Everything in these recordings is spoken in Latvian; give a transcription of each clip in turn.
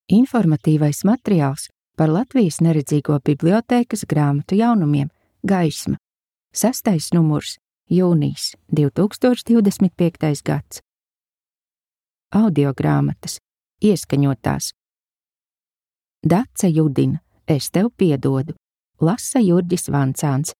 Informatīvais materiāls par Latvijas neredzīgo bibliotēkas grāmatu jaunumiem Gaisma. 6. numurs, jūnijas 2025. gads. Audiogrāmatas, ieskaņotās. Dace Judina, Es tev piedodu, lasa Jurģis Vancāns,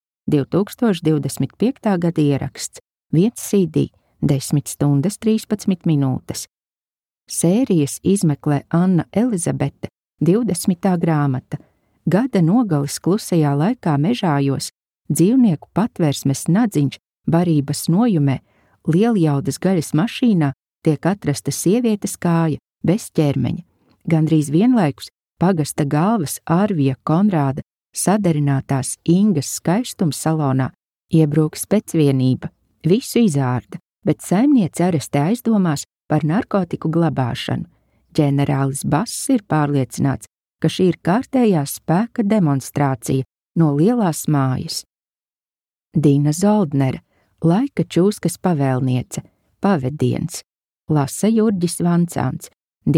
2025. gada ieraksts, 1 CD, 10 stundas 13 minūtes. Sērijas izmeklē Anna Elizabete, 20. grāmata, gada nogalis klusajā laikā mežājos, dzīvnieku patversmes nadziņš barības nojumē, lieljaudas gaļas mašīnā tiek atrasta sievietes kāja bez ķermeņa. Gandrīz vienlaikus pagasta galvas Arvija Konrāda sadarinātās Ingas skaistuma salonā iebrūk specvienība, visu izārda, bet saimniece arestē aizdomās par narkotiku glabāšanu. Ģenerālis Bass ir pārliecināts, ka šī ir kārtējā spēka demonstrācija no lielās mājas. Dina Zoldnere, Laika čūskas pavēlniece, Pavediens, lasa Jurģis Vancāns,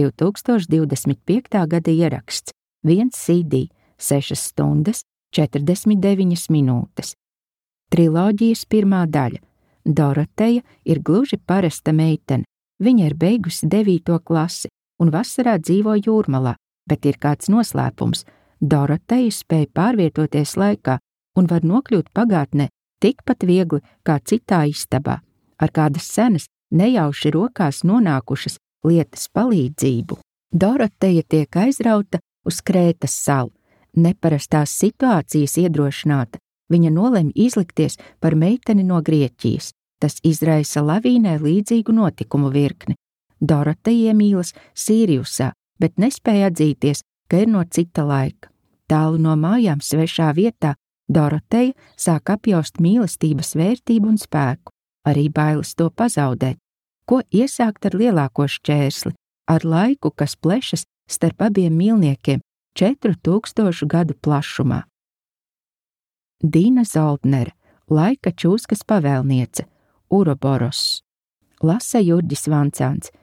2025. gada ieraksts, 1 CD, 6 stundas 49 minūtes. Triloģijas pirmā daļa. Doroteja ir gluži parasta meitene. Viņa ir beigusi 9. klasi un vasarā dzīvo Jūrmalā, bet ir kāds noslēpums. Doroteja spēja pārvietoties laikā un var nokļūt pagātnē tikpat viegli kā citā istabā, ar kādas senas, nejauši rokās nonākušas lietas palīdzību. Doroteja tiek aizrauta uz Krētas salu. Neparastās situācijas iedrošināta, viņa nolemj izlikties par meiteni no Grieķijas. Tas izraisa lavīnai līdzīgu notikumu virkni. Doroteja iemīlas Sīrijusā, bet nespēja atzīties, ka ir no cita laika. Tālu no mājām svešā vietā Doroteja sāk apjaust mīlestības vērtību un spēku, arī bailes to pazaudēt. Ko iesākt ar lielāko šķērsli, ar laiku, kas plešas starp abiem mīlniekiem 4000 gadu plašumā. Dina Zoldnere, Laika čūskas pavēlniece, Uroboros, lasa Jurģis Vancāns,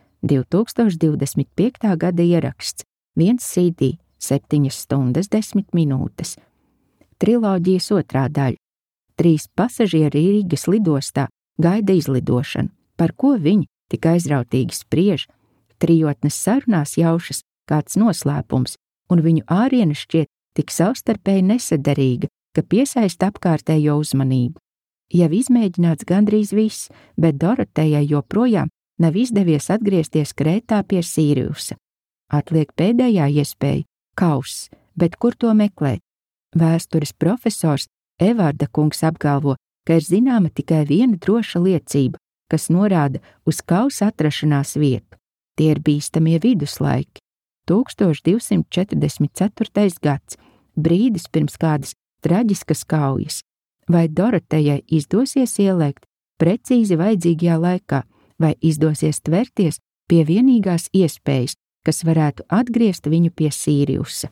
2025. gada ieraksts, 1 CD, 7 stundas 10 minūtes. Triloģijas otrā daļa. 3 pasažieri Rīgas lidostā gaida izlidošanu, par ko viņi tik aizrautīgi spriež. Trijotnes sarunās jaušas kāds noslēpums, un viņu āriene šķiet tik savstarpēji nesederīga, ka piesaista apkārtējo uzmanību. Jau izmēģināts gandrīz viss, bet Dorotejai joprojām nav izdevies atgriezties Krētā pie Sīrijusa. Atliek pēdējā iespēja – kauss, bet kur to meklēt? Vēstures profesors Evarda kungs apgalvo, ka ir zināma tikai viena droša liecība, kas norāda uz kausa atrašanās vietu. Tie ir bīstamie viduslaiki. 1244. gads, brīdis pirms kādas traģiskas kaujas. Vai Dorotejai izdosies ielēkt precīzi vajadzīgajā laikā, vai izdosies tverties pie vienīgās iespējas, kas varētu atgriezt viņu pie Sīrijusa?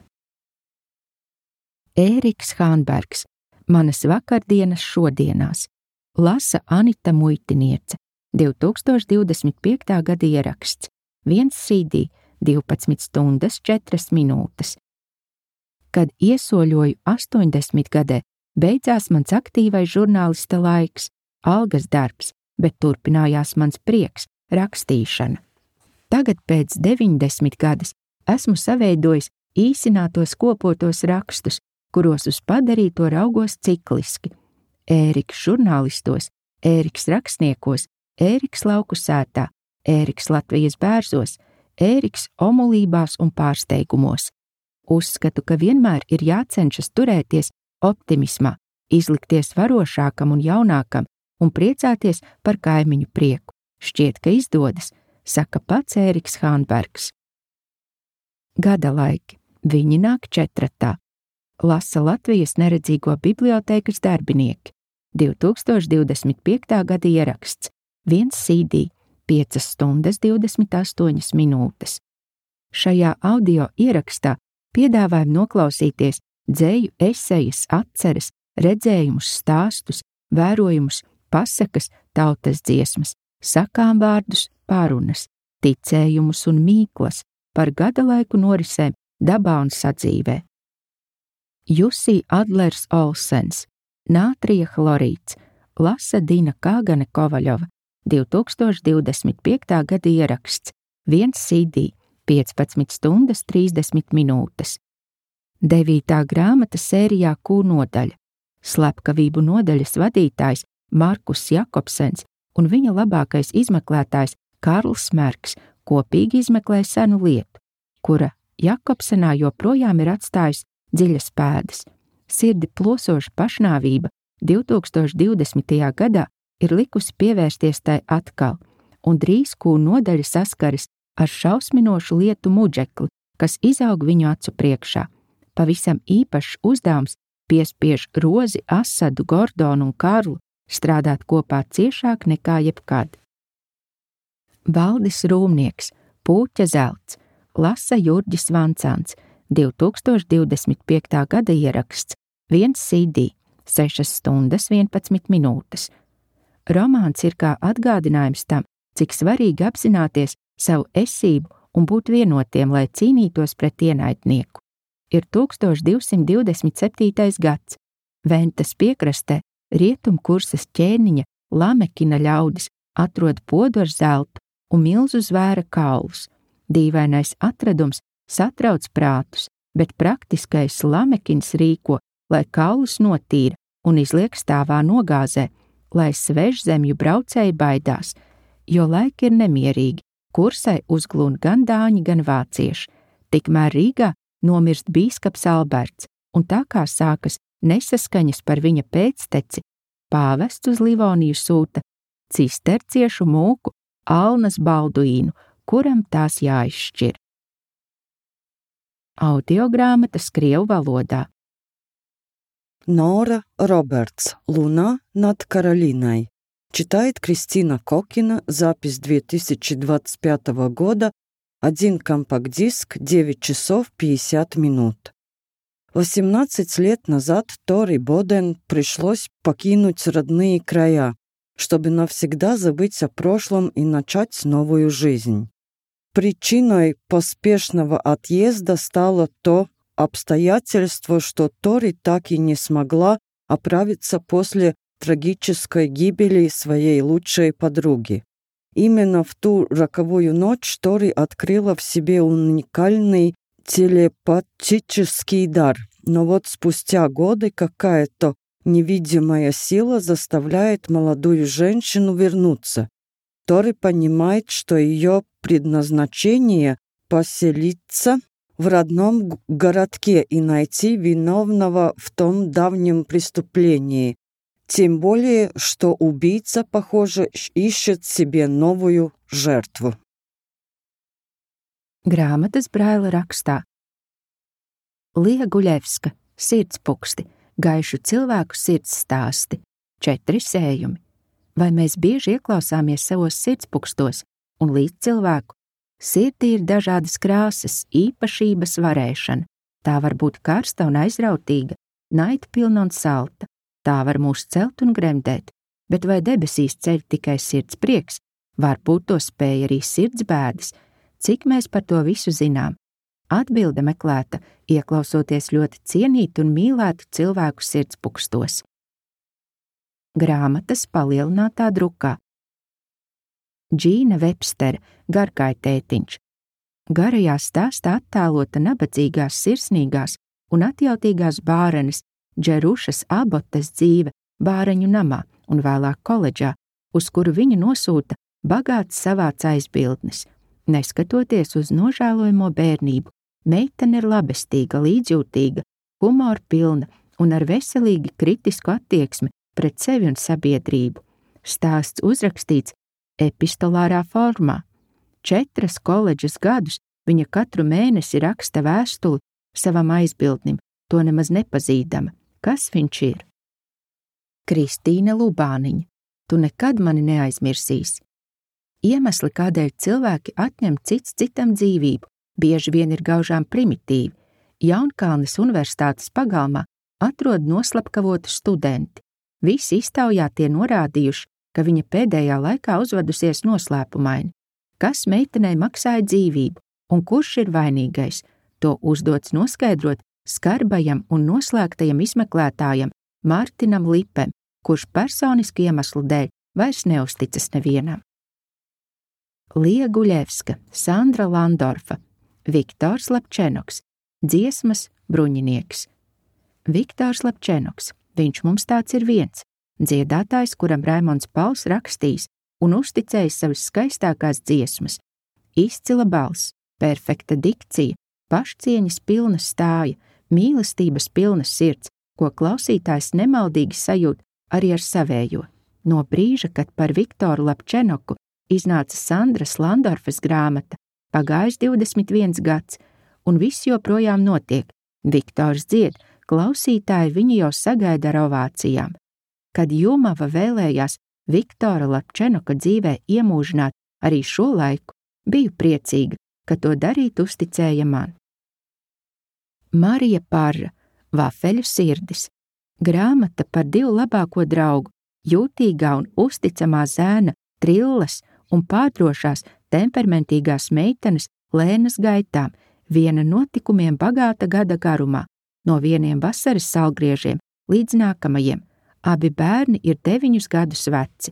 Ēriks Hānbergs, Manas vakardienas šodienās, lasa Anita Muitiniece, 2025. gada ieraksts, 1 CD, 12 stundas 4 minūtes. Kad iesoļoju 80 gadē, beidzās mans aktīvais žurnālista laiks, algas darbs, bet turpinājās mans prieks, rakstīšana. Tagad pēc 90 gadas esmu saveidojis īsinātos kopotos rakstus, kuros uz padarīto raugos cikliski. Ēriks žurnālistos, Ēriks rakstniekos, Ēriks lauku sētā, Ēriks Latvijas bērzos, Ēriks omulībās un pārsteigumos. Uzskatu, ka vienmēr ir jācenšas turēties optimismā, izlikties varošākam un jaunākam un priecāties par kaimiņu prieku. Šķiet, ka izdodas, saka pats Ēriks Hānbergs. Gada laiki. Viņi nāk četratā. Lasa Latvijas neredzīgo bibliotēkas darbinieki. 2025. gada ieraksts. 1 CD, 5 stundas 28 minūtes. Šajā audio ierakstā piedāvājam noklausīties dzeju, esejas, atceres, redzējumus, stāstus, vērojumus, pasakas, tautas dziesmas, sakām vārdus, pārunas, ticējumus un mīklas, par gada laiku norisēm dabā un sadzīvē. Jusī Adlers Olsens, nātrija chlorīds, lasa Dina Kāgane Kovaļova, 2025. gada ieraksts, 1 CD, 15 stundas 30 minūtes. 9. grāmata sērijā Q nodaļa, slepkavību nodaļas vadītājs Markus Jakobsens un viņa labākais izmeklētājs Karls Merks kopīgi izmeklē senu lietu, kura Jakobsenā joprojām ir atstājusi dziļas pēdas. Sirdi plosoša pašnāvība 2020. gadā ir likusi pievērsties tai atkal, un drīz Q nodaļa saskaras ar šausminošu lietu muģekli, kas izaug viņu acu priekšā. Pavisam īpašs uzdevums piespiež Rozi, Asadu, Gordonu un Karlu strādāt kopā ciešāk nekā jebkad. Valdis Rūmnieks, Pūķa zelts, lasa Jurģis Vancāns, 2025. gada ieraksts, 1 CD, 6 stundas 11 minūtes. Romāns ir kā atgādinājums tam, cik svarīgi apzināties savu esību un būt vienotiem, lai cīnītos pret ienaidnieku. Ir 1227. gads. Ventas piekrastē Rietumkursas ķēniņa Lamekina ļaudis atrod podu ar zeltu un milzu zvēra kaulus. Dīvainais atradums satrauc prātus, bet praktiskais Lamekins rīko, lai kaulus notīra un izliek stāvā nogāzē, lai svežzemju braucēji baidās, jo laiki ir nemierīgi, Kursai uzglūn gan dāņi, gan vācieši. Tikmēr Rīgā nomirst bīskaps Alberts, un tā kā sākas nesaskaņas par viņa pēcteci, pāvests uz Livoniju sūta cisterciešu mūku Alnas Balduīnu, kuram tās jāizšķir. Audiogrāmatas krievu valodā. Нора Робертс. Луна над Каролиной. Читает Кристина Кокина. Запись 2025 года. 1 компакт-диск, 9 часов 50 минут. 18 лет назад Тори Боден пришлось покинуть родные края, чтобы навсегда забыть о прошлом и начать новую жизнь. Причиной поспешного отъезда стало то обстоятельство, что Тори так и не смогла оправиться после трагической гибели своей лучшей подруги. Именно в ту роковую ночь Тори открыла в себе уникальный телепатический дар, но вот спустя годы какая-то невидимая сила заставляет молодую женщину вернуться. Тори понимает, что ее предназначение — поселиться в родном городке и найти виновного в том давнем преступлении. Тем более, что убийца, похоже, ищет себе новую жертву. Grāmatas Braila rakstā. Lija Guļevska, Sirdspuksti, gaišu cilvēku sirds stāsti, 4 sējumi. Vai mēs bieži ieklausāmies savos sirdspunkstos un līdz cilvēku? Sirdī ir dažādas krāsas, īpašības, varēšana. Tā var būt karsta un aizrautīga, naidpilna un salta. Tā var mūs celt un gremdēt, bet vai debesīs ceļ tikai sirds prieks, varbūt to spēj arī sirds bēdas. Cik mēs par to visu zinām? Atbilde meklēta, ieklausoties ļoti cienītu un mīlētu cilvēku sirdspunkstos. Grāmatas palielinātā drukā. Džīna Vebstere, Garkaitētiņš. Garajā stāstā attēlota nabadzīgās, sirsnīgās un atjautīgās bārenes Džerušas Abotas dzīve bāreņu namā un vēlāk koledžā, uz kuru viņa nosūta bagāts savāds aizbildnis. Neskatoties uz nožēlojamo bērnību, meitene ir labestīga, līdzjūtīga, humora pilna un ar veselīgi kritisku attieksmi pret sevi un sabiedrību. Stāsts uzrakstīts epistolārā formā. 4 koledžas gadus viņa katru mēnesi raksta vēstuli savam aizbildnim, to nemaz nepazīdama. Kas viņš ir? Kristīne Lubāniņa, tu nekad mani neaizmirsīsi. Iemesli, kādēļ cilvēki atņem cits citam dzīvību, bieži vien ir gaužām primitīvi. Jaunkalnes universitātes pagalmā atrod noslapkavotu studenti. Visi iztaujā tie norādījuši, ka viņa pēdējā laikā uzvedusies noslēpumaini. Kas meitenei maksāja dzīvību? Un kurš ir vainīgais? To uzdots noskaidrot skarbajam un noslēgtajam izmeklētājam Mārtiņam Lipem, kurš personisku iemeslu dēļ vairs neusticas nevienam. Lija Guļevska, Sandra Landorfa, Viktors Lapčenoks, dziesmas Bruņinieks. Viktors Lapčenoks, viņš mums tāds ir viens, dziedātājs, kuram Raimonds Pauls rakstījis un uzticējis savas skaistākās dziesmas. Izcila balss, perfekta dikcija, pašcieņas pilna stāja, mīlestības pilna sirds, ko klausītājs nemaldīgi sajūt arī ar savējo. No brīža, kad par Viktoru Lapčenoku iznāca Sandras Landorfas grāmata, pagājis 21 gads, un viss joprojām notiek. Viktors dzied, klausītāji viņu jau sagaida ar ovācijām. Kad Jumava vēlējās Viktora Lapčenoka dzīvē iemūžināt arī šo laiku, biju priecīga, ka to darīt uzticēja man. Marija Parra, Vafeļu sirdis. Grāmata par divu labāko draugu, jūtīgā un uzticamā zēna Trillas un pārdrošās, temperamentīgās meitenes Lēnas gaitām, viena notikumiem bagāta gada garumā, no vieniem vasaras salgriežiem līdz nākamajiem. Abi bērni ir 9 gadus veci.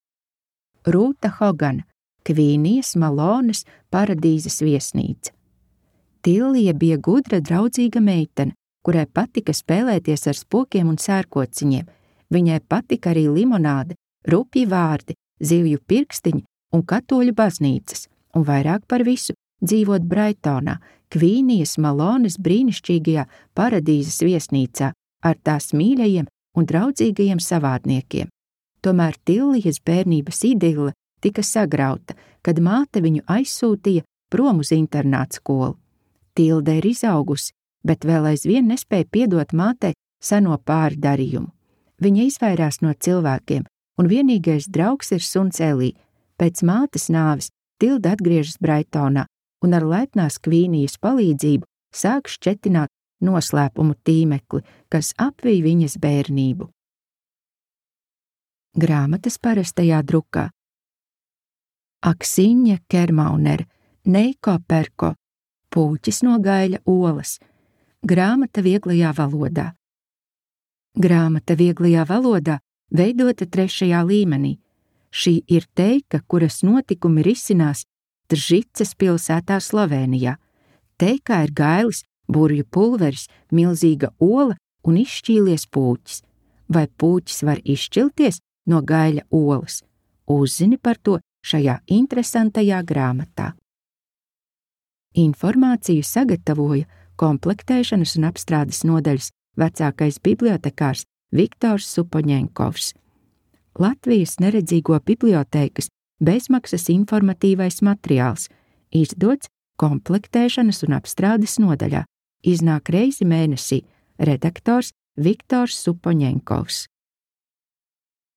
Rūta Hogana, Kvīnijas Malones paradīzes viesnīca. Tillija bija gudra, draudzīga meitene, kurai patika spēlēties ar spokiem un sērkociņiem. Viņai patika arī limonāde, rupji vārdi, zivju pirkstiņi un katoļu baznīcas, un vairāk par visu dzīvot Braitonā, Kvīnijas Malones brīnišķīgajā paradīzes viesnīcā ar tās mīļajiem un draudzīgajiem savādniekiem. Tomēr Tillijas bērnības idille tika sagrauta, kad māte viņu aizsūtīja prom uz internāta skolu. Tilde ir izaugusi, bet vēl aizvien nespēja piedot mātei seno pārdarījumu. Viņa izvairās no cilvēkiem, un vienīgais draugs ir suns Elī. Pēc mātes nāves Tilde atgriežas Braitonā un ar laipnās Kvīnijas palīdzību sāk šķetināt noslēpumu tīmekli, kas apvij viņas bērnību. Grāmatas parastajā drukā. Aksiņa Kermauner, Neiko Perko, Pūķis no Gaļa olas. Grāmata vieglajā valodā. Grāmata vieglajā valodā veidota 3. līmenī. Šī ir teika, kuras notikumi risinās Tržicas pilsētā Slovenijā. Teikā ir gailis, burvju pulveris, milzīga ola un izšķīlies pūķis. Vai pūķis var izšķilties no Gaļa olas? Uzzini par to šajā interesantajā grāmatā. Informāciju sagatavoja komplektēšanas un apstrādes nodaļas vecākais bibliotekārs Viktors Supoņenkovs. Latvijas neredzīgo bibliotēkas bezmaksas informatīvais materiāls, izdots komplektēšanas un apstrādes nodaļā, iznāk reizi mēnesī, redaktors Viktors Supoņenkovs.